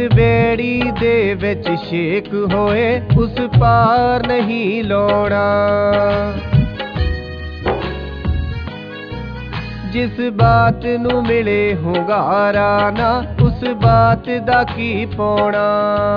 बेड़ी दे विच शेक होए उस पार नहीं लौड़ा। जिस बात नू मिले हुंगारा ना उस बात दा की पौना।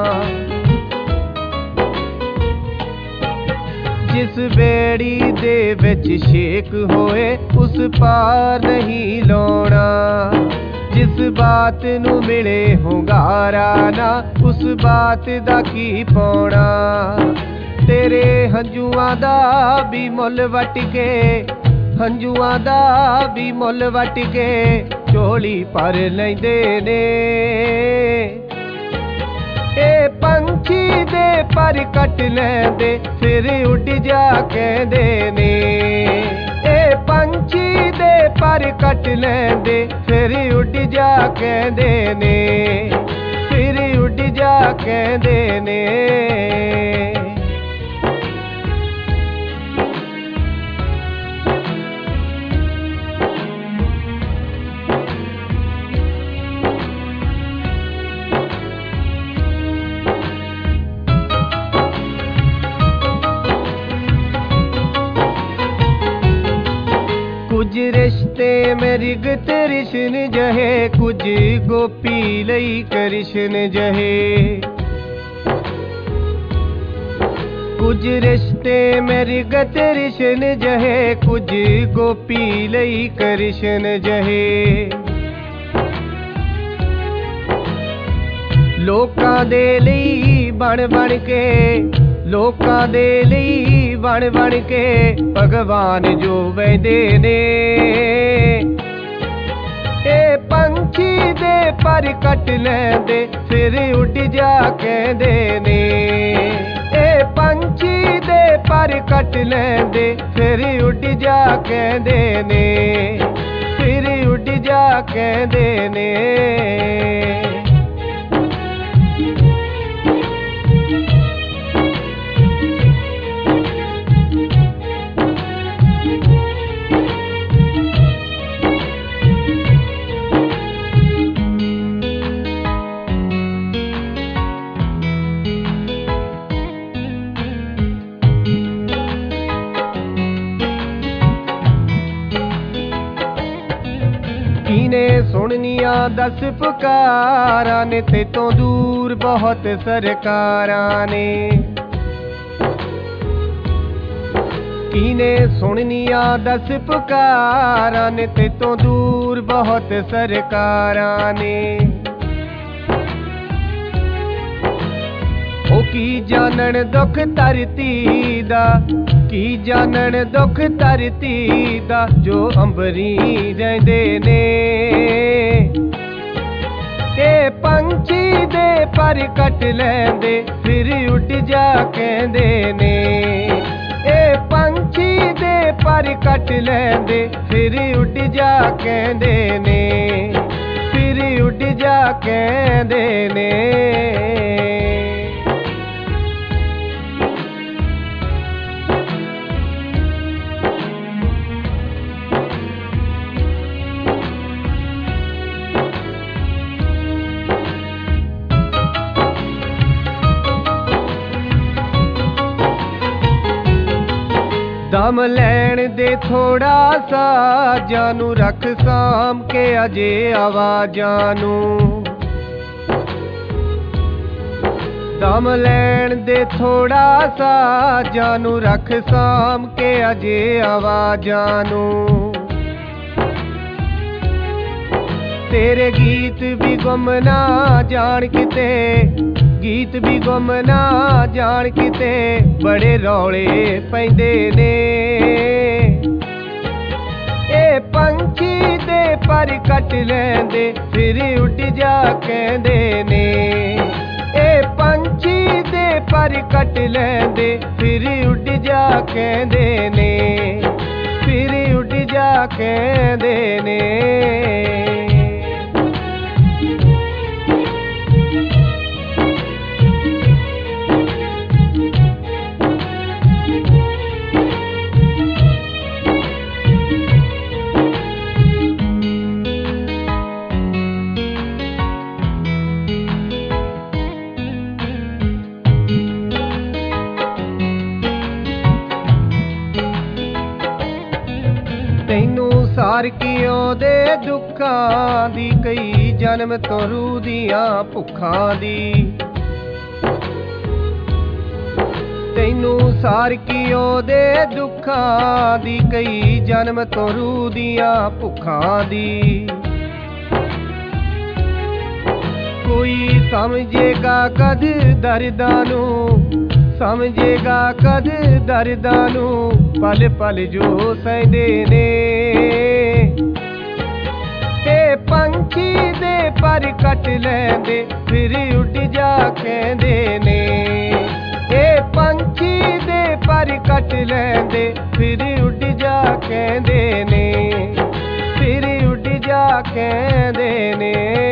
जिस बेड़ी दे विच शेक होए उस पार नहीं लौड़ा। जिस बात नू मिले हुंगारा ना उस बात दा की पौना। तेरे हंजुआं दा भी मुल वट के, हंजुआं दा भी मुल वट के झोली भर लैंदे ने। ए पंछी दे पर कट लैंदे फिर उड़ जा कहंदे ने। ए पंछी दे पर कट लैंदे फिर उड़ जा कहंदे ने, फिर उड़ जा कहंदे ने। कुछ रिश्ते में रिग कृष्ण जहे, कुछ गोपी लई कृष्ण जहे। कुछ रिश्ते में रिग कृष्ण जहे, कुछ गोपी लई कृष्ण जहे। लोकां दे लई बन बन के, लोकां दे लई बन बन के भगवान जो वैंदे ने। ए पंछी दे पर कट लैंदे फिर उड़ जा कहंदे ने। ए पंछी दे पर कट लैंदे फिर उड़ जा कहंदे ने, फिर उड़ जा कहंदे ने। कीने सुननिया दस पुकारा ने, ते तो दूर बहुत सरकारा ने। कीने सुननिया दस पुकारा ने, ते तो दूर बहुत सरकारा ने। ओ की जानन दुख धरती दा, की जानन दुख धरती दा जो अंबरी रहिंदे ने। ए पंछी दे पर कट लैंदे फिर उड़ जा कहंदे ने। ए पंछी दे पर कट लैंदे फिर उड़ जा कहंदे ने, फिर उड़ जा कहंदे ने। दम लैण दे थोड़ा सा जानू रख साम के अजे आवाजां नू। दम लैण दे थोड़ा सा जानू रख साम के अजे आवाजां नू। तेरे गीत भी गुम ना जान किते, गीत भी गुम ना जान किते बड़े रौले पैंदे ने। ए पंछी दे पर कट लैंदे फिर उड़ जा कहंदे ने। ए पंछी दे पर कट लैंदे फिर उड़ जा कहंदे ने, फिर उड़ जा कहंदे ने। ਸਾਰ ਕੀ ਉਹਦੇ ਦੁੱਖਾਂ ਦੀ, ਕਈ ਜਨਮ ਤੋਂ ਰੂਹ ਦੀਆਂ ਭੁੱਖਾਂ ਦੀ। ਤੈਨੂੰ ਸਾਰ ਕੀ ਉਹਦੇ ਦੁੱਖਾਂ ਦੀ, ਕਈ ਜਨਮ ਤੋਂ ਰੂਹ ਦੀਆਂ ਭੁੱਖਾਂ ਦੀ। ਕੋਈ ਸਮਝੇਗਾ ਕਦ ਦਰਦਾਂ ਨੂੰ, ਸਮਝੇਗਾ ਕਦ ਦਰਦਾਂ ਨੂੰ, ਪਲ ਪਲ ਜੋ ਸਹਿੰਦੇ ਨੇ। ਇਹ ਪੰਛੀ ਦੇ ਪਰ ਕੱਟ ਲੈਂਦੇ, ਫਿਰ ਉੱਡ ਜਾ ਕਹਿੰਦੇ ਨੇ। ਇਹ ਪੰਛੀ ਦੇ ਪਰ ਕੱਟ ਲੈਂਦੇ, ਫਿਰ ਉੱਡ ਜਾ ਕਹਿੰਦੇ ਨੇ, ਫਿਰ ਉੱਡ ਜਾ ਕਹਿੰਦੇ ਨੇ।